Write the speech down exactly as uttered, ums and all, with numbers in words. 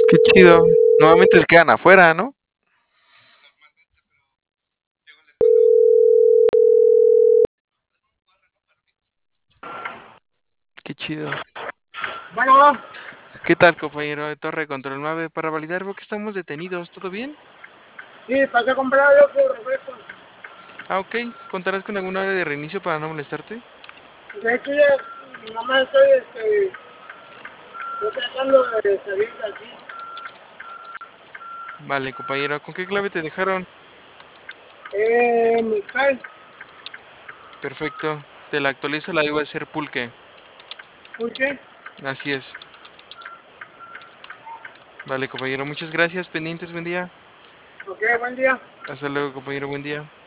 Qué chido. Nuevamente se quedan afuera, ¿no? Qué chido. Bueno, ¿Qué tal, compañero de Torre Control nueve? Para validar, veo que estamos detenidos. ¿Todo bien? sí, pasé a comprar otro refresco. Ah, ok. ¿Contarás con alguna hora de reinicio para no molestarte? De hecho, ya nomás estoy, este, estoy tratando de salir de aquí. Vale, compañero. ¿Con qué clave te dejaron? Eh, mi cal, Perfecto. Te la actualizo, la iba a ser pulque. ¿por qué? Así es. Vale, compañero. Muchas gracias. Pendientes, buen día. Ok, buen día. Hasta luego, compañero. Buen día.